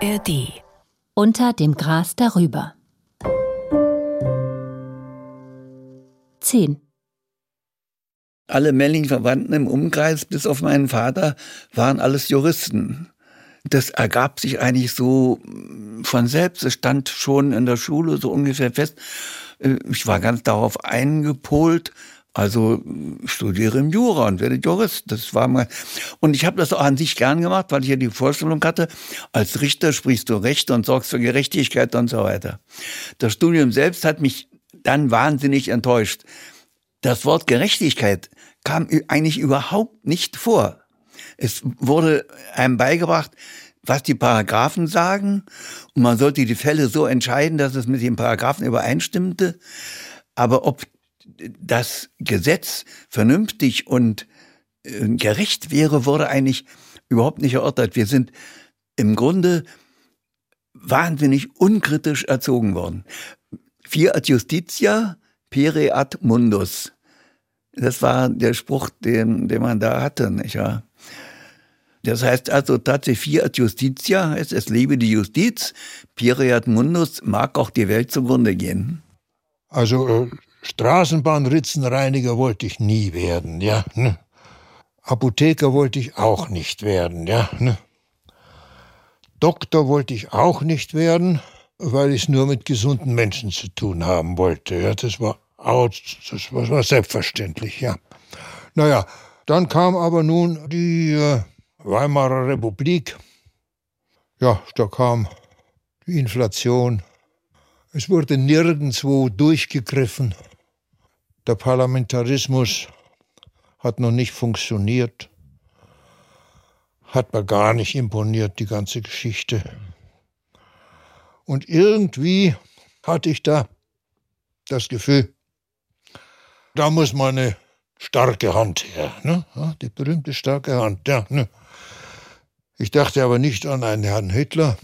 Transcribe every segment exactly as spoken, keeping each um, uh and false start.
R D. Unter dem Gras darüber. zehn. Alle männlichen Verwandten im Umkreis, bis auf meinen Vater, waren alles Juristen. Das ergab sich eigentlich so von selbst. Es stand schon in der Schule so ungefähr fest. Ich war ganz darauf eingepolt, also studiere im Jura und werde Jurist. Das war mal. Und ich habe das auch an sich gern gemacht, weil ich ja die Vorstellung hatte, als Richter sprichst du Recht und sorgst für Gerechtigkeit und so weiter. Das Studium selbst hat mich dann wahnsinnig enttäuscht. Das Wort Gerechtigkeit kam eigentlich überhaupt nicht vor. Es wurde einem beigebracht, was die Paragraphen sagen, und man sollte die Fälle so entscheiden, dass es mit den Paragraphen übereinstimmte. Aber ob das Gesetz vernünftig und gerecht wäre, wurde eigentlich überhaupt nicht erörtert. Wir sind im Grunde wahnsinnig unkritisch erzogen worden. Fiat justitia, pere ad mundus. Das war der Spruch, den, den man da hatte, nicht wahr? Das heißt also tatsächlich Fiat justitia heißt, es lebe die Justiz, pere ad mundus, mag auch die Welt zugrunde gehen. Also äh, Straßenbahnritzenreiniger wollte ich nie werden, ja. Ne? Apotheker wollte ich auch nicht werden, ja. Ne? Doktor wollte ich auch nicht werden, weil ich es nur mit gesunden Menschen zu tun haben wollte. Ja, das war, auch, das war selbstverständlich, ja. Naja, dann kam aber nun die äh, Weimarer Republik. Ja, da kam die Inflation. Es wurde nirgendwo durchgegriffen. Der Parlamentarismus hat noch nicht funktioniert. Hat mir gar nicht imponiert, die ganze Geschichte. Und irgendwie hatte ich da das Gefühl, da muss mal eine starke Hand her. Ne? Ja, die berühmte starke Hand. Ja, ne? Ich dachte aber nicht an einen Herrn Hitler,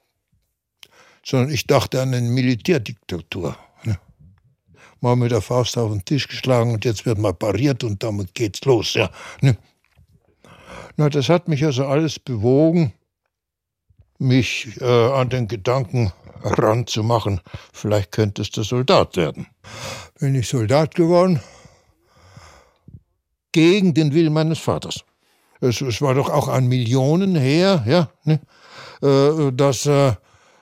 sondern ich dachte an eine Militärdiktatur. Ne? Mal mit der Faust auf den Tisch geschlagen und jetzt wird mal pariert und damit geht's los. Ja, ne? Na, das hat mich also alles bewogen, mich äh, an den Gedanken ranzumachen, vielleicht könntest du Soldat werden. Bin ich Soldat geworden, gegen den Willen meines Vaters. Es, es war doch auch an Millionen her, ja, ne, äh, dass äh,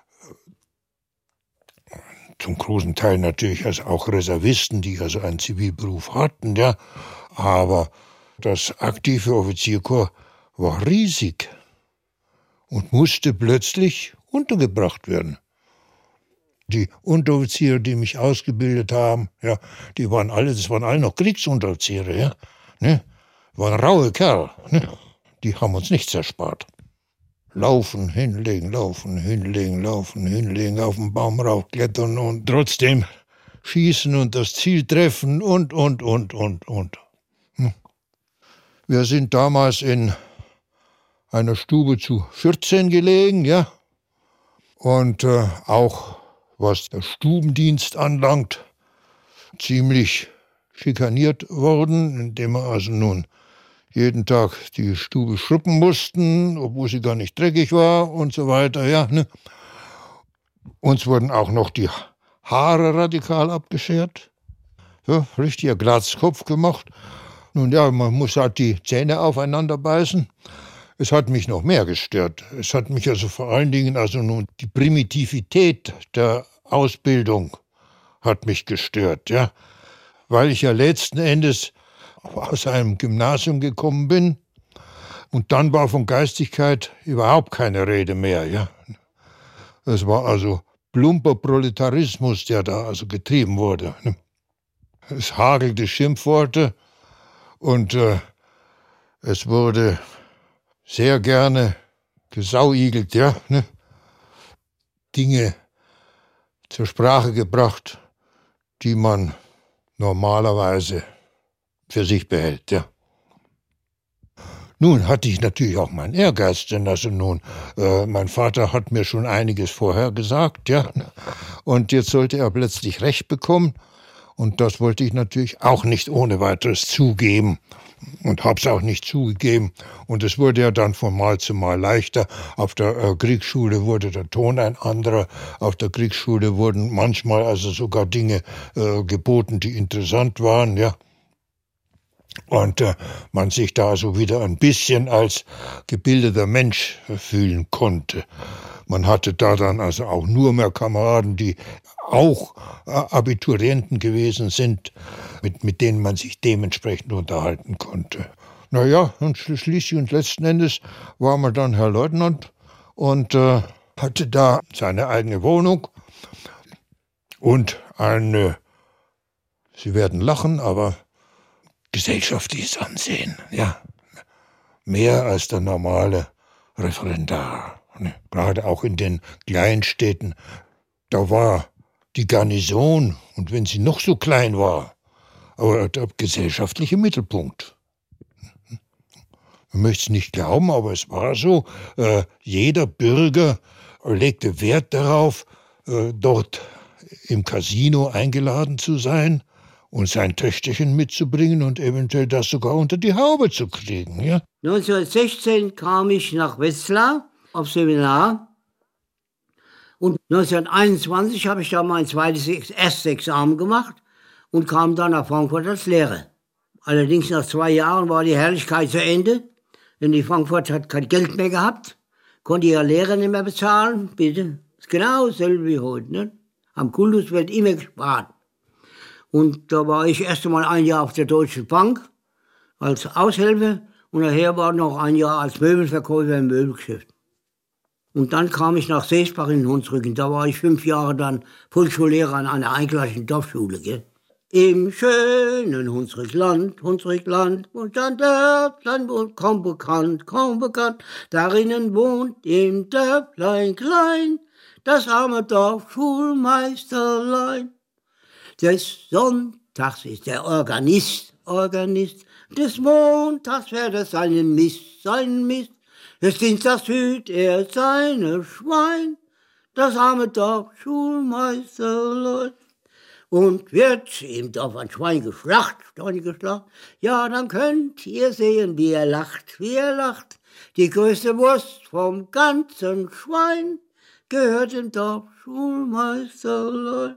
zum großen Teil natürlich also auch Reservisten, die also einen Zivilberuf hatten, ja, aber das aktive Offizierkorps war riesig und musste plötzlich untergebracht werden. Die Unteroffiziere, die mich ausgebildet haben, ja, die waren alle, das waren alle noch Kriegsunteroffiziere, ja, ne, waren raue Kerl, ne, die haben uns nichts erspart. Laufen, hinlegen, laufen, hinlegen, laufen, hinlegen, auf den Baum raufklettern und trotzdem schießen und das Ziel treffen und, und, und, und, und. Hm. Wir sind damals in einer Stube zu vierzehn gelegen, ja, und äh, auch was der Stubendienst anlangt, ziemlich schikaniert worden, indem wir also nun jeden Tag die Stube schruppen mussten, obwohl sie gar nicht dreckig war und so weiter, ja, ne. Uns wurden auch noch die Haare radikal abgeschert, ja, richtiger Glatzkopf gemacht. Nun ja, man muss halt die Zähne aufeinander beißen. Es hat mich noch mehr gestört. Es hat mich also vor allen Dingen, also nun die Primitivität der Ausbildung hat mich gestört, ja, weil ich ja letzten Endes aus einem Gymnasium gekommen bin und dann war von Geistigkeit überhaupt keine Rede mehr, ja. Es war also plumper Proletarismus, der da also getrieben wurde. Es hagelte Schimpfworte und äh, es wurde sehr gerne gesauigelt, ja, ne? Dinge zur Sprache gebracht, die man normalerweise für sich behält, ja. Nun hatte ich natürlich auch meinen Ehrgeiz, denn also nun, äh, mein Vater hat mir schon einiges vorher gesagt, ja, und jetzt sollte er plötzlich Recht bekommen und das wollte ich natürlich auch nicht ohne weiteres zugeben. Und hab's auch nicht zugegeben. Und es wurde ja dann von Mal zu Mal leichter. Auf der äh, Kriegsschule wurde der Ton ein anderer. Auf der Kriegsschule wurden manchmal also sogar Dinge äh, geboten, die interessant waren, ja. Und äh, man sich da so wieder ein bisschen als gebildeter Mensch fühlen konnte. Man hatte da dann also auch nur mehr Kameraden, die auch äh, Abiturienten gewesen sind, mit, mit denen man sich dementsprechend unterhalten konnte. Naja, und schließlich und letzten Endes war man dann Herr Leutnant und äh, hatte da seine eigene Wohnung und eine, Sie werden lachen, aber gesellschaftliches Ansehen, ja. Mehr als der normale Referendar. Gerade auch in den Kleinstädten, da war die Garnison, und wenn sie noch so klein war, aber der gesellschaftliche Mittelpunkt. Man möchte es nicht glauben, aber es war so. Äh, jeder Bürger legte Wert darauf, äh, dort im Casino eingeladen zu sein und sein Töchterchen mitzubringen und eventuell das sogar unter die Haube zu kriegen. Ja? neunzehnhundertsechzehn kam ich nach Wetzlar auf Seminar und neunzehnhunderteinundzwanzig habe ich da mein zweites, erstes Examen gemacht und kam dann nach Frankfurt als Lehrer. Allerdings nach zwei Jahren war die Herrlichkeit zu Ende, denn die Frankfurt hat kein Geld mehr gehabt, konnte ihre Lehrer nicht mehr bezahlen, bitte. Das ist genau dasselbe wie heute. Ne? Am Kultus wird immer gespart. Und da war ich erst einmal ein Jahr auf der Deutschen Bank als Aushilfe und nachher war noch ein Jahr als Möbelverkäufer im Möbelgeschäft. Und dann kam ich nach Seesbach in Hunsrücken. Da war ich fünf Jahre dann Volksschullehrer an einer einklassigen Dorfschule. Gell? Im schönen Hunsrückland, Hunsrückland, und ein Dörflein wohnt kaum bekannt, kaum bekannt. Darinnen wohnt im Dörflein klein das arme Dorfschulmeisterlein. Des Sonntags ist der Organist, Organist. Des Montags fährt er seinen Mist, seinen Mist. Des Dienstags hüt er seine Schwein, das arme Dorfschulmeisterlein. Und wird im Dorf ein Schwein geschlacht, Schwein geschlacht, ja, dann könnt ihr sehen, wie er lacht, wie er lacht. Die größte Wurst vom ganzen Schwein gehört dem Dorfschulmeisterlein.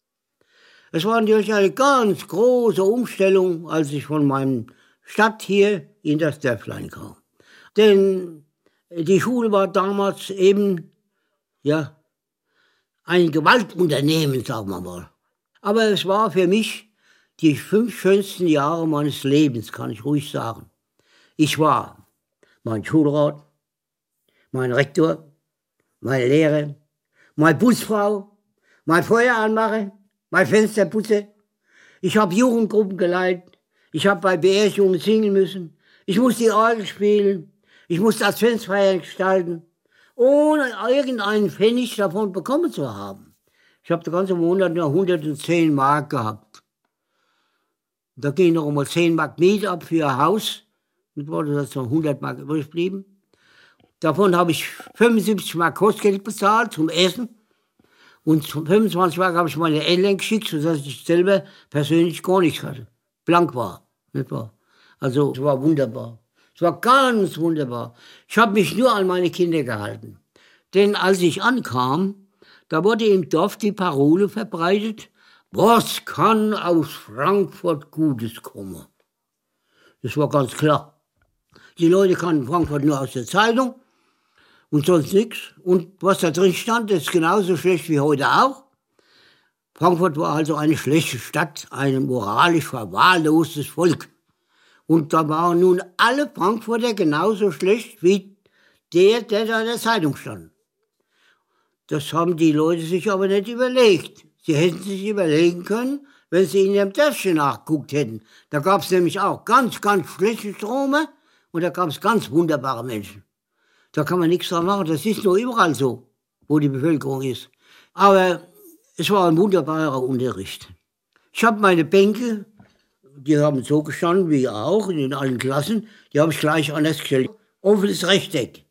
Es war natürlich eine ganz große Umstellung, als ich von meiner Stadt hier in das Dörflein kam. Denn die Schule war damals eben, ja, ein Gewaltunternehmen, sagen wir mal. Aber es war für mich die fünf schönsten Jahre meines Lebens, kann ich ruhig sagen. Ich war mein Schulrat, mein Rektor, meine Lehrer, meine Putzfrau, mein Feueranmacher, mein Fensterputzer. Ich habe Jugendgruppen geleitet. Ich habe bei Beerdigungen singen müssen. Ich musste die Orgel spielen. Ich musste Adventsfeier gestalten, ohne irgendeinen Pfennig davon bekommen zu haben. Ich habe den ganzen Monat nur hundertzehn Mark gehabt. Da ging noch einmal zehn Mark Miete ab für ein Haus. Und wurde das noch hundert Mark übrig geblieben. Davon habe ich fünfundsiebzig Mark Kostgeld bezahlt zum Essen. Und fünfundzwanzig Mark habe ich meine Eltern geschickt, sodass ich selber persönlich gar nichts hatte. Blank war, nicht wahr? Also es war wunderbar. Es war ganz wunderbar. Ich habe mich nur an meine Kinder gehalten. Denn als ich ankam, da wurde im Dorf die Parole verbreitet, was kann aus Frankfurt Gutes kommen? Das war ganz klar. Die Leute kannten Frankfurt nur aus der Zeitung und sonst nichts. Und was da drin stand, ist genauso schlecht wie heute auch. Frankfurt war also eine schlechte Stadt, ein moralisch verwahrlostes Volk. Und da waren nun alle Frankfurter genauso schlecht wie der, der da in der Zeitung stand. Das haben die Leute sich aber nicht überlegt. Sie hätten sich überlegen können, wenn sie in ihrem Dörfchen nachgeguckt hätten. Da gab es nämlich auch ganz, ganz schlechte Strome und da gab es ganz wunderbare Menschen. Da kann man nichts dran machen, das ist nur überall so, wo die Bevölkerung ist. Aber es war ein wunderbarer Unterricht. Ich habe meine Bänke, die haben so gestanden wie auch in allen Klassen, die habe ich gleich anders gestellt. Offenes Rechteck.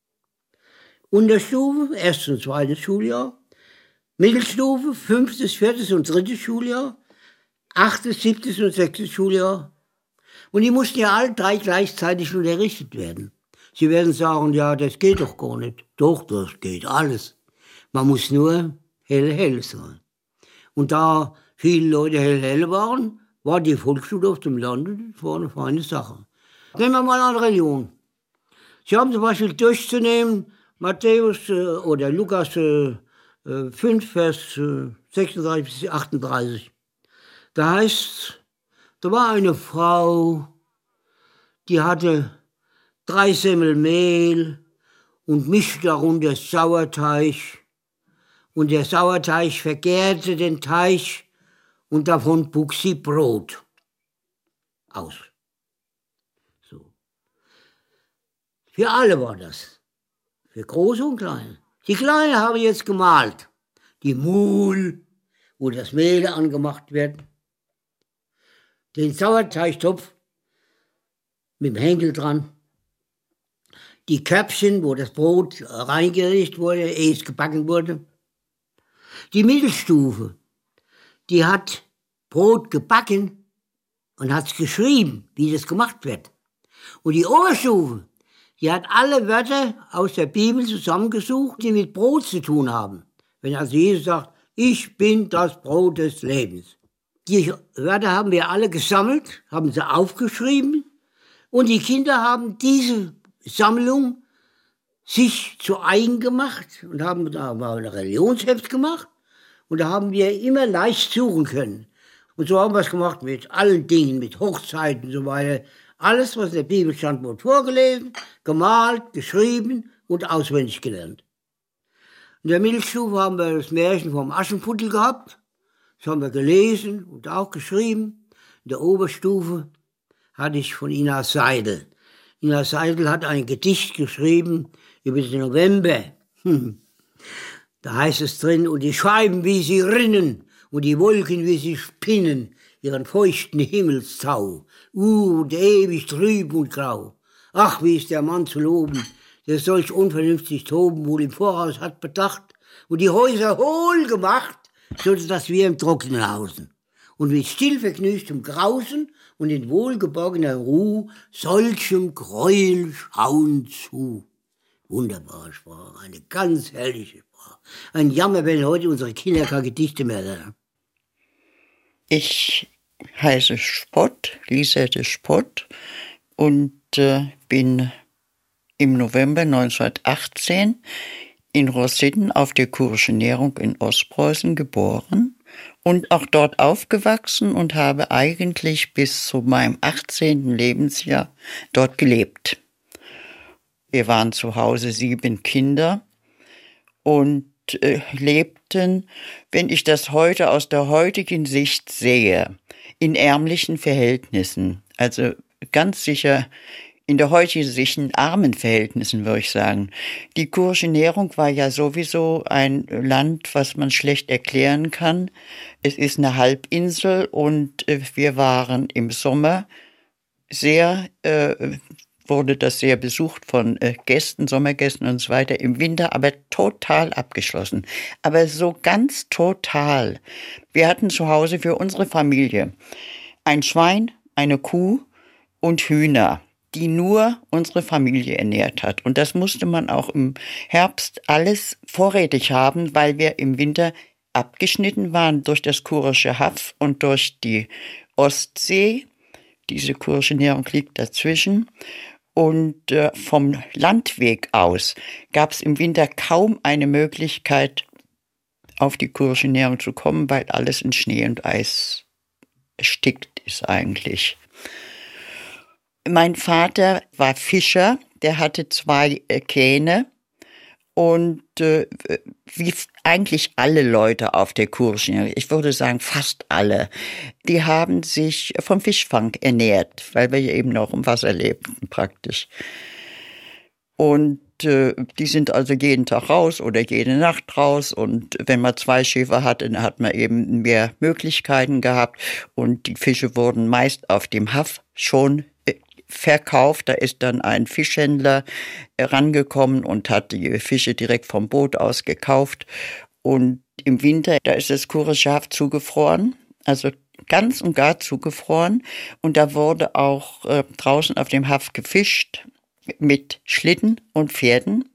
Unterstufe, erstes und zweites Schuljahr. Mittelstufe, fünftes, viertes und drittes Schuljahr. Achtes, siebtes und sechstes Schuljahr. Und die mussten ja alle drei gleichzeitig unterrichtet werden. Sie werden sagen, ja, das geht doch gar nicht. Doch, das geht alles. Man muss nur hell, hell sein. Und da viele Leute hell, hell waren, war die Volksschule auf dem Lande, das war eine feine Sache. Gehen wir mal an Religion. Sie haben zum Beispiel durchzunehmen, Matthäus äh, oder Lukas äh, fünf, Vers äh, sechsunddreißig bis achtunddreißig. Da heißt, da war eine Frau, die hatte drei Semmel Mehl und mischte darunter Sauerteig. Und der Sauerteig vergärte den Teig und davon buk sie Brot aus. So. Für alle war das. Für Große und Kleine. Die Kleine habe ich jetzt gemalt. Die Mul, wo das Mehl angemacht wird. Den Sauerteigtopf mit dem Henkel dran. Die Körbchen, wo das Brot reingelegt wurde, ehe es gebacken wurde. Die Mittelstufe, die hat Brot gebacken und hat es geschrieben, wie das gemacht wird. Und die Oberstufe, die hat alle Wörter aus der Bibel zusammengesucht, die mit Brot zu tun haben. Wenn also Jesus sagt, ich bin das Brot des Lebens. Die Wörter haben wir alle gesammelt, haben sie aufgeschrieben und die Kinder haben diese Sammlung sich zu eigen gemacht und haben da mal ein Religionsheft gemacht und da haben wir immer leicht suchen können. Und so haben wir es gemacht mit allen Dingen, mit Hochzeiten und so weiter. Alles, was in der Bibel stand, wurde vorgelesen, gemalt, geschrieben und auswendig gelernt. In der Mittelstufe haben wir das Märchen vom Aschenputtel gehabt. Das haben wir gelesen und auch geschrieben. In der Oberstufe hatte ich von Ina Seidel. Ina Seidel hat ein Gedicht geschrieben über den November. Hm. Da heißt es drin, und die Scheiben, wie sie rinnen, und die Wolken, wie sie spinnen, ihren feuchten Himmelstau. Uh, und ewig trüb und grau. Ach, wie ist der Mann zu loben, der solch unvernünftig toben wohl im Voraus hat bedacht und die Häuser hohl gemacht, so dass wir im Trockenen hausen. Und mit still vergnügtem Grausen und in wohlgeborgener Ruhe solchem Gräuel schauen zu. Wunderbare Sprache, eine ganz herrliche Sprache. Ein Jammer, wenn heute unsere Kinder keine Gedichte mehr lernen. Ich heiße Spott, Lisette Spott, und äh, bin im November neunzehnhundertachtzehn in Rossitten auf der Kurischen Nährung in Ostpreußen geboren und auch dort aufgewachsen und habe eigentlich bis zu meinem achtzehnten Lebensjahr dort gelebt. Wir waren zu Hause sieben Kinder und äh, lebten, wenn ich das heute aus der heutigen Sicht sehe, in ärmlichen Verhältnissen. Also ganz sicher in der heutigen Sicht in armen Verhältnissen, würde ich sagen. Die Kurische Nährung war ja sowieso ein Land, was man schlecht erklären kann. Es ist eine Halbinsel und äh, wir waren im Sommer sehr... Äh, wurde das sehr besucht von äh, Gästen, Sommergästen und so weiter, im Winter aber total abgeschlossen. Aber so ganz total. Wir hatten zu Hause für unsere Familie ein Schwein, eine Kuh und Hühner, die nur unsere Familie ernährt hat. Und das musste man auch im Herbst alles vorrätig haben, weil wir im Winter abgeschnitten waren durch das Kurische Haff und durch die Ostsee. Diese Kurische Nährung liegt dazwischen. Und äh, vom Landweg aus gab es im Winter kaum eine Möglichkeit, auf die Kurische Nährung zu kommen, weil alles in Schnee und Eis erstickt ist eigentlich. Mein Vater war Fischer, der hatte zwei äh, Kähne und äh, wie eigentlich alle Leute auf der Kurischen Nährung, ich würde sagen fast alle, die haben sich vom Fischfang ernährt, weil wir ja eben noch im Wasser lebten praktisch. Und äh, die sind also jeden Tag raus oder jede Nacht raus und wenn man zwei Schiffe hatte, dann hat man eben mehr Möglichkeiten gehabt und die Fische wurden meist auf dem Haff schon verkauft. Da ist dann ein Fischhändler rangekommen und hat die Fische direkt vom Boot aus gekauft. Und im Winter, da ist das Kurische Haff zugefroren. Also ganz und gar zugefroren. Und da wurde auch äh, draußen auf dem Haff gefischt mit Schlitten und Pferden.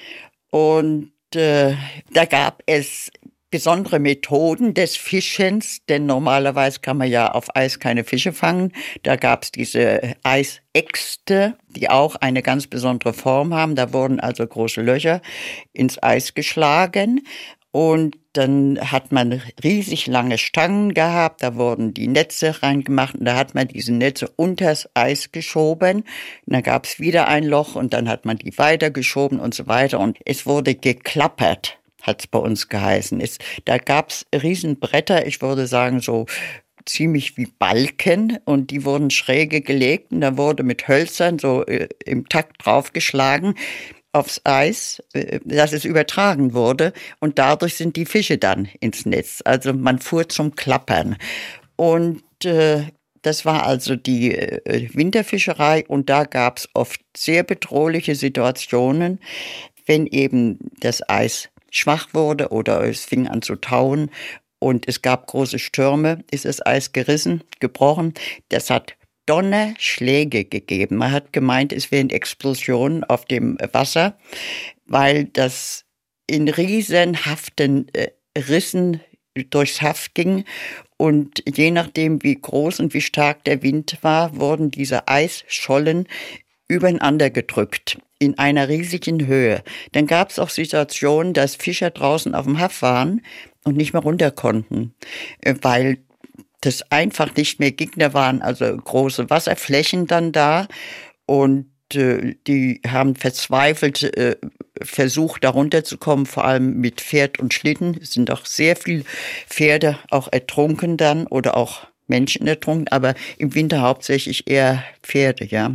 Und äh, da gab es besondere Methoden des Fischens, denn normalerweise kann man ja auf Eis keine Fische fangen. Da gab es diese Eisäxte, die auch eine ganz besondere Form haben. Da wurden also große Löcher ins Eis geschlagen und dann hat man riesig lange Stangen gehabt, da wurden die Netze reingemacht und da hat man diese Netze unters Eis geschoben. Und dann gab es wieder ein Loch und dann hat man die weitergeschoben und so weiter und es wurde geklappert, hat es bei uns geheißen. Es, da gab es Riesenbretter, ich würde sagen so ziemlich wie Balken und die wurden schräge gelegt und da wurde mit Hölzern so äh, im Takt draufgeschlagen aufs Eis, dass es übertragen wurde und dadurch sind die Fische dann ins Netz. Also man fuhr zum Klappern und äh, das war also die äh, Winterfischerei und da gab es oft sehr bedrohliche Situationen, wenn eben das Eis schwach wurde oder es fing an zu tauen und es gab große Stürme, ist das Eis gerissen, gebrochen. Das hat Donnerschläge gegeben. Man hat gemeint, es wären Explosionen auf dem Wasser, weil das in riesenhaften äh, Rissen durchs Haff ging und je nachdem, wie groß und wie stark der Wind war, wurden diese Eisschollen übereinander gedrückt in einer riesigen Höhe. Dann gab es auch Situationen, dass Fischer draußen auf dem Haff waren und nicht mehr runter konnten, weil das einfach nicht mehr ging. Da waren also große Wasserflächen dann da und äh, die haben verzweifelt äh, versucht, da runterzukommen, vor allem mit Pferd und Schlitten. Es sind auch sehr viele Pferde auch ertrunken dann oder auch Menschen ertrunken, aber im Winter hauptsächlich eher Pferde, ja.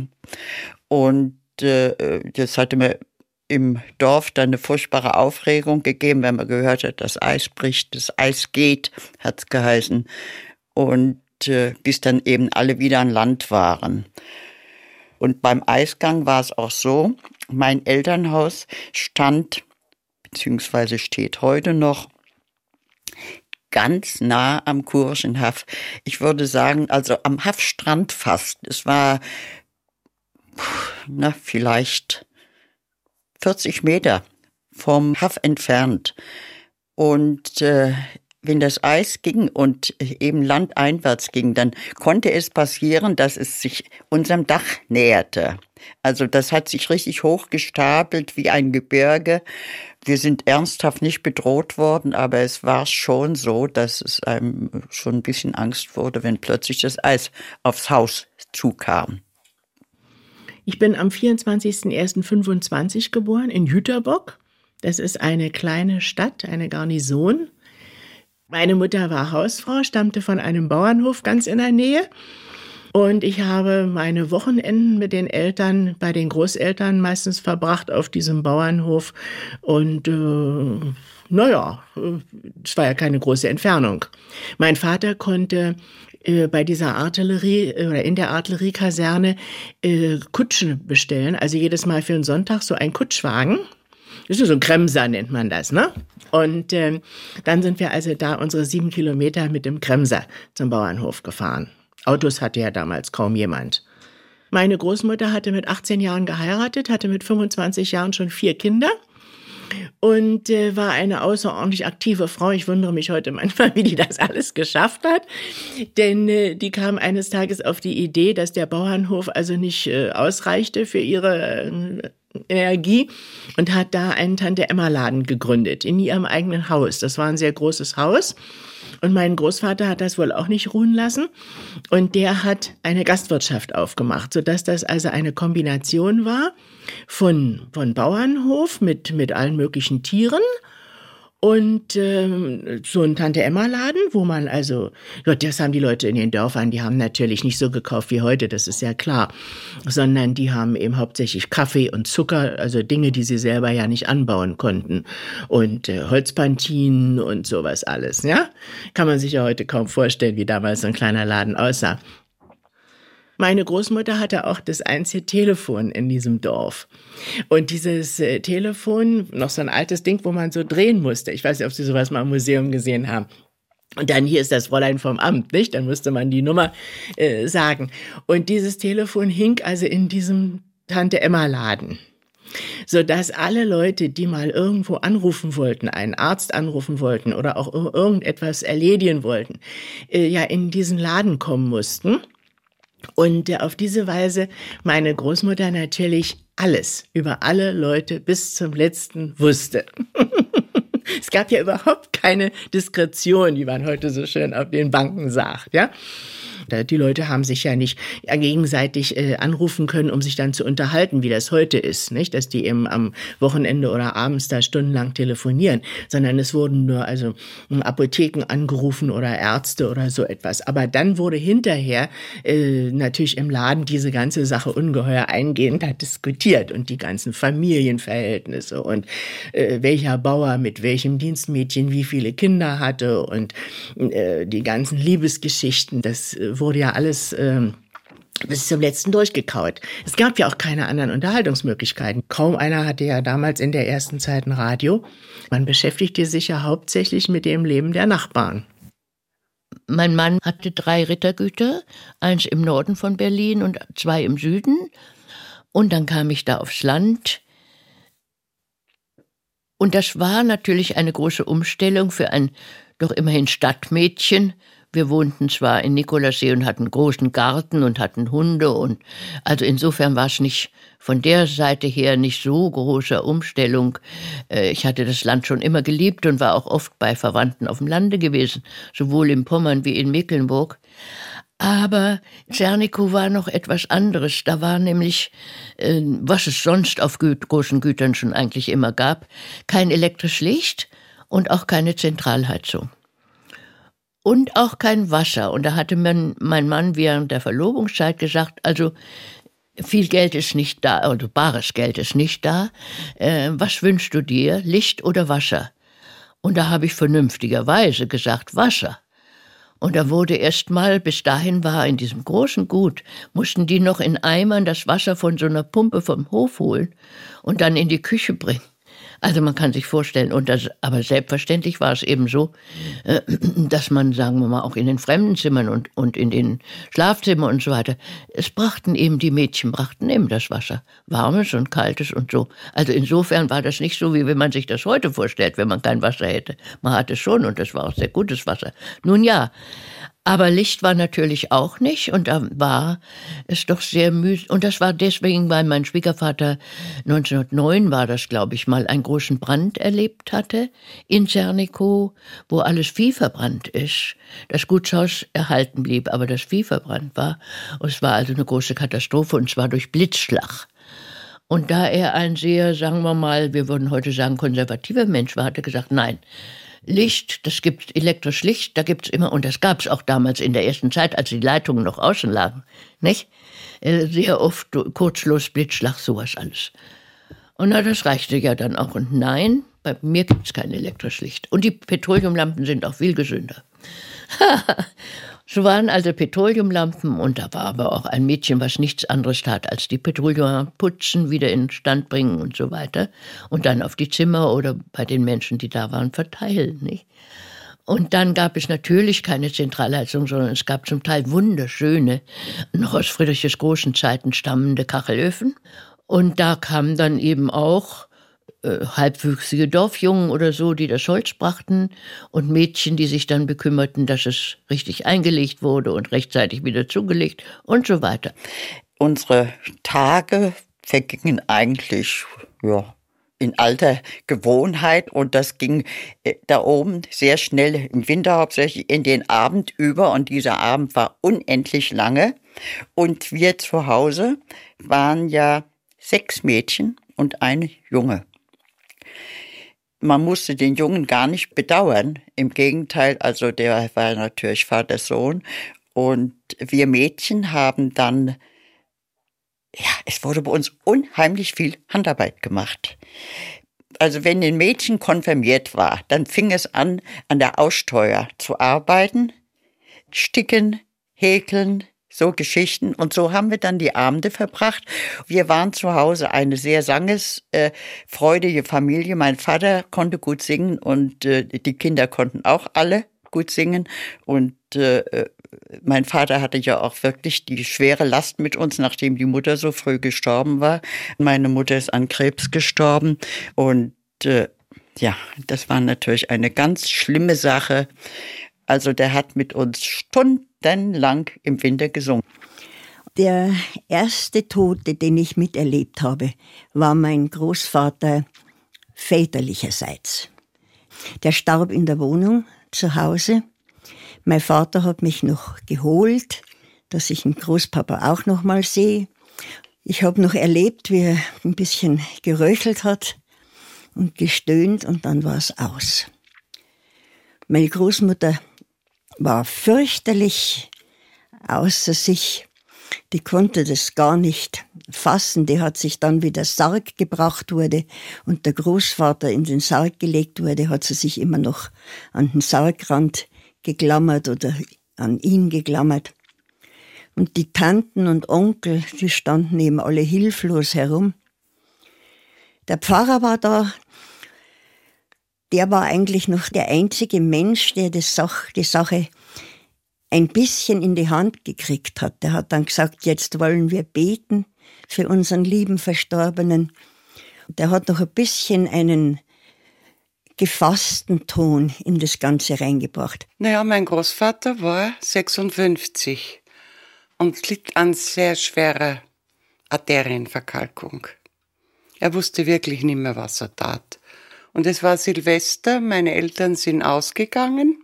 Und äh, das hatte mir im Dorf dann eine furchtbare Aufregung gegeben, wenn man gehört hat, das Eis bricht, das Eis geht, hat's geheißen. Und äh, bis dann eben alle wieder an Land waren. Und beim Eisgang war es auch so, mein Elternhaus stand, beziehungsweise steht heute noch, ganz nah am Kurischen Haff. Ich würde sagen, also am Haffstrand fast. Es war, na, vielleicht vierzig Meter vom Haff entfernt. Und äh, wenn das Eis ging und eben landeinwärts ging, dann konnte es passieren, dass es sich unserem Dach näherte. Also das hat sich richtig hochgestapelt wie ein Gebirge. Wir sind ernsthaft nicht bedroht worden, aber es war schon so, dass es einem schon ein bisschen Angst wurde, wenn plötzlich das Eis aufs Haus zukam. Ich bin am vierundzwanzigsten ersten fünfundzwanzig geboren in Jüterbock. Das ist eine kleine Stadt, eine Garnison. Meine Mutter war Hausfrau, stammte von einem Bauernhof ganz in der Nähe. Und ich habe meine Wochenenden mit den Eltern, bei den Großeltern meistens verbracht auf diesem Bauernhof. Und äh, naja, es war ja keine große Entfernung. Mein Vater konnte äh, bei dieser Artillerie oder in der Artilleriekaserne äh, Kutschen bestellen. Also jedes Mal für einen Sonntag so ein Kutschwagen. Das ist so ein Kremser, nennt man das, ne? Und äh, dann sind wir also da unsere sieben Kilometer mit dem Kremser zum Bauernhof gefahren. Autos hatte ja damals kaum jemand. Meine Großmutter hatte mit achtzehn Jahren geheiratet, hatte mit fünfundzwanzig Jahren schon vier Kinder und äh, war eine außerordentlich aktive Frau. Ich wundere mich heute manchmal, wie die das alles geschafft hat. Denn äh, die kam eines Tages auf die Idee, dass der Bauernhof also nicht äh, ausreichte für ihre äh, Energie und hat da einen Tante-Emma-Laden gegründet in ihrem eigenen Haus. Das war ein sehr großes Haus und mein Großvater hat das wohl auch nicht ruhen lassen und der hat eine Gastwirtschaft aufgemacht, sodass das also eine Kombination war von, von Bauernhof mit, mit allen möglichen Tieren und ähm, so ein Tante-Emma-Laden, wo man also, ja, das haben die Leute in den Dörfern, die haben natürlich nicht so gekauft wie heute, das ist ja klar, sondern die haben eben hauptsächlich Kaffee und Zucker, also Dinge, die sie selber ja nicht anbauen konnten und äh, Holzpantinen und sowas alles, ja. Kann man sich ja heute kaum vorstellen, wie damals so ein kleiner Laden aussah. Meine Großmutter hatte auch das einzige Telefon in diesem Dorf. Und dieses äh, Telefon, noch so ein altes Ding, wo man so drehen musste. Ich weiß nicht, ob Sie sowas mal im Museum gesehen haben. Und dann, hier ist das Fräulein vom Amt, nicht? Dann musste man die Nummer äh, sagen. Und dieses Telefon hing also in diesem Tante-Emma-Laden, sodass alle Leute, die mal irgendwo anrufen wollten, einen Arzt anrufen wollten oder auch irgendetwas erledigen wollten, äh, ja in diesen Laden kommen mussten. Und äh, auf diese Weise meine Großmutter natürlich alles über alle Leute bis zum Letzten wusste. Es gab ja überhaupt keine Diskretion, wie man heute so schön auf den Banken sagt, ja. Die Leute haben sich ja nicht gegenseitig äh, anrufen können, um sich dann zu unterhalten, wie das heute ist, nicht? Dass die eben am Wochenende oder abends da stundenlang telefonieren, sondern es wurden nur also Apotheken angerufen oder Ärzte oder so etwas. Aber dann wurde hinterher äh, natürlich im Laden diese ganze Sache ungeheuer eingehend diskutiert und die ganzen Familienverhältnisse und äh, welcher Bauer mit welchem Dienstmädchen wie viele Kinder hatte und äh, die ganzen Liebesgeschichten, das äh, wurde ja alles ähm, bis zum Letzten durchgekaut. Es gab ja auch keine anderen Unterhaltungsmöglichkeiten. Kaum einer hatte ja damals in der ersten Zeit ein Radio. Man beschäftigte sich ja hauptsächlich mit dem Leben der Nachbarn. Mein Mann hatte drei Rittergüter, eins im Norden von Berlin und zwei im Süden. Und dann kam ich da aufs Land. Und das war natürlich eine große Umstellung für ein doch immerhin Stadtmädchen. Wir wohnten zwar in Nikolassee und hatten einen großen Garten und hatten Hunde und also insofern war es nicht von der Seite her nicht so große Umstellung. Ich hatte das Land schon immer geliebt und war auch oft bei Verwandten auf dem Lande gewesen, sowohl in Pommern wie in Mecklenburg. Aber Zernikow war noch etwas anderes. Da war nämlich, äh, was es sonst auf Gü- großen Gütern schon eigentlich immer gab, kein elektrisches Licht und auch keine Zentralheizung. Und auch kein Wasser. Und da hatte man, mein Mann während der Verlobungszeit gesagt, also viel Geld ist nicht da, also bares Geld ist nicht da. Äh, was wünschst du dir, Licht oder Wasser? Und da habe ich vernünftigerweise gesagt, Wasser. Und da wurde erst mal, bis dahin war in diesem großen Gut, mussten die noch in Eimern das Wasser von so einer Pumpe vom Hof holen und dann in die Küche bringen. Also man kann sich vorstellen, und das, aber selbstverständlich war es eben so, äh, dass man, sagen wir mal, auch in den Fremdenzimmern und, und in den Schlafzimmern und so weiter, es brachten eben, die Mädchen brachten eben das Wasser, warmes und kaltes und so. Also insofern war das nicht so, wie wenn man sich das heute vorstellt, wenn man kein Wasser hätte. Man hatte es schon und das war auch sehr gutes Wasser. Nun ja, aber Licht war natürlich auch nicht und da war es doch sehr mühsam. Und das war deswegen, weil mein Schwiegervater neunzehnhundertneun war das, glaube ich, mal einen großen Brand erlebt hatte in Zernikow, wo alles Vieh verbrannt ist. Das Gutshaus erhalten blieb, aber das Vieh verbrannt war. Und es war also eine große Katastrophe und zwar durch Blitzschlag. Und da er ein sehr, sagen wir mal, wir würden heute sagen, konservativer Mensch war, hat er gesagt, nein, Licht, das gibt elektrisches Licht, da gibt's immer, und das gab's auch damals in der ersten Zeit, als die Leitungen noch außen lagen, nicht? Sehr oft Kurzschluss, Blitzschlag, sowas alles. Und na, das reichte ja dann auch. Und nein, bei mir gibt's kein elektrisches Licht. Und die Petroleumlampen sind auch viel gesünder. So waren also Petroleumlampen und da war aber auch ein Mädchen, was nichts anderes tat, als die Petroleumlampen putzen, wieder in Stand bringen und so weiter. Und dann auf die Zimmer oder bei den Menschen, die da waren, verteilen, nicht? Und dann gab es natürlich keine Zentralheizung, sondern es gab zum Teil wunderschöne, noch aus Friedrich des Großen Zeiten stammende Kachelöfen. Und da kamen dann eben auch äh, halbwüchsige Dorfjungen oder so, die das Holz brachten und Mädchen, die sich dann bekümmerten, dass es richtig eingelegt wurde und rechtzeitig wieder zugelegt und so weiter. Unsere Tage vergingen eigentlich, ja, in alter Gewohnheit und das ging äh, da oben sehr schnell im Winter hauptsächlich in den Abend über und dieser Abend war unendlich lange und wir zu Hause waren ja sechs Mädchen und ein Junge. Man musste den Jungen gar nicht bedauern, im Gegenteil, also der war natürlich Vater-Sohn und wir Mädchen haben dann, ja, es wurde bei uns unheimlich viel Handarbeit gemacht. Also wenn ein Mädchen konfirmiert war, dann fing es an, an der Aussteuer zu arbeiten, sticken, häkeln, so Geschichten. Und so haben wir dann die Abende verbracht. Wir waren zu Hause eine sehr sangesfreudige Familie. Mein Vater konnte gut singen und äh, die Kinder konnten auch alle gut singen. Und äh, mein Vater hatte ja auch wirklich die schwere Last mit uns, nachdem die Mutter so früh gestorben war. Meine Mutter ist an Krebs gestorben. Und äh, ja, das war natürlich eine ganz schlimme Sache. Also der hat mit uns stundenlang im Winter gesungen. Der erste Tote, den ich miterlebt habe, war mein Großvater väterlicherseits. Der starb in der Wohnung zu Hause. Mein Vater hat mich noch geholt, dass ich den Großpapa auch noch mal sehe. Ich habe noch erlebt, wie er ein bisschen geröchelt hat und gestöhnt, und dann war es aus. Meine Großmutter war fürchterlich außer sich. Die konnte das gar nicht fassen. Die hat sich dann, wie der Sarg gebracht wurde und der Großvater in den Sarg gelegt wurde, hat sie sich immer noch an den Sargrand geklammert oder an ihn geklammert. Und die Tanten und Onkel, die standen eben alle hilflos herum. Der Pfarrer war da. Der war eigentlich noch der einzige Mensch, der das Sach, die Sache ein bisschen in die Hand gekriegt hat. Der hat dann gesagt, jetzt wollen wir beten für unseren lieben Verstorbenen. Der hat noch ein bisschen einen gefassten Ton in das Ganze reingebracht. Naja, mein Großvater war sechsundfünfzig und litt an sehr schwerer Arterienverkalkung. Er wusste wirklich nicht mehr, was er tat. Und es war Silvester, meine Eltern sind ausgegangen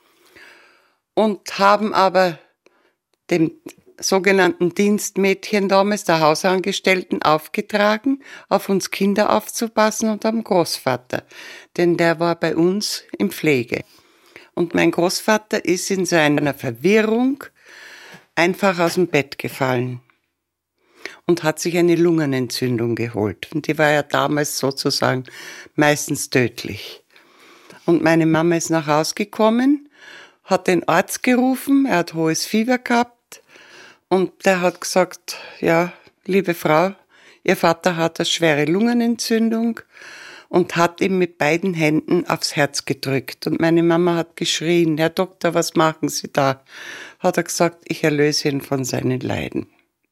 und haben aber dem sogenannten Dienstmädchen damals, der Hausangestellten, aufgetragen, auf uns Kinder aufzupassen und am Großvater, denn der war bei uns in Pflege. Und mein Großvater ist in seiner Verwirrung einfach aus dem Bett gefallen und hat sich eine Lungenentzündung geholt. Und die war ja damals sozusagen meistens tödlich. Und meine Mama ist nach Hause gekommen, hat den Arzt gerufen, er hat hohes Fieber gehabt und der hat gesagt, ja, liebe Frau, Ihr Vater hat eine schwere Lungenentzündung und hat ihm mit beiden Händen aufs Herz gedrückt. Und meine Mama hat geschrien, Herr Doktor, was machen Sie da? Hat er gesagt, ich erlöse ihn von seinen Leiden.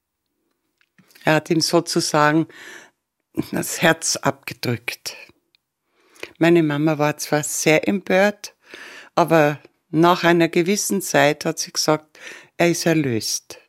Er hat ihm sozusagen das Herz abgedrückt. Meine Mama war zwar sehr empört, aber nach einer gewissen Zeit hat sie gesagt, er ist erlöst.